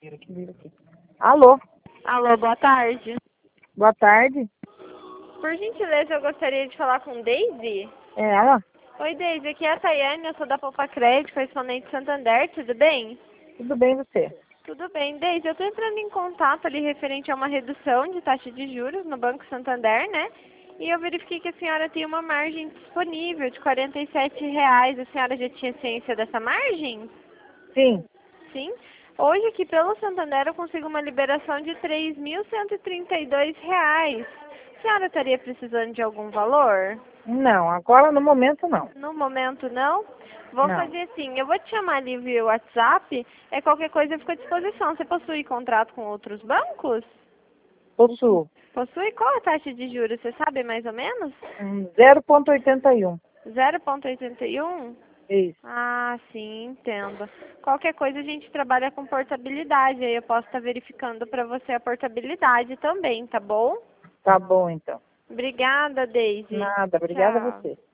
Alô, Alô, boa tarde. boa tarde. Por gentileza, eu gostaria de falar com Daisy. É ela? Oi, Daisy, aqui é a Tayane, eu sou da Poupa Crédito, correspondente Santander, tudo bem? Tudo bem você? Tudo bem, Daisy, eu estou entrando em contato ali referente a uma redução de taxa de juros no Banco Santander, né? E eu verifiquei que a senhora tem uma margem disponível de R$ 47,00. A senhora já tinha ciência dessa margem? Sim. Sim. Hoje aqui pelo Santander eu consigo uma liberação de R$ 3.132. A senhora estaria precisando de algum valor? Não, agora no momento não. No momento não. Vou Não. fazer assim, eu vou te chamar ali via WhatsApp, qualquer coisa eu fico à disposição. Você possui contrato com outros bancos? Possuo. Possui? Qual a taxa de juros, você sabe mais ou menos? 0,81. 0,81? Isso. Ah, sim, entendo. Qualquer coisa a gente trabalha com portabilidade, aí eu posso estar verificando para você a portabilidade também, tá bom? Tá bom então. Obrigada, Daisy. Nada, obrigada a Tchau. você.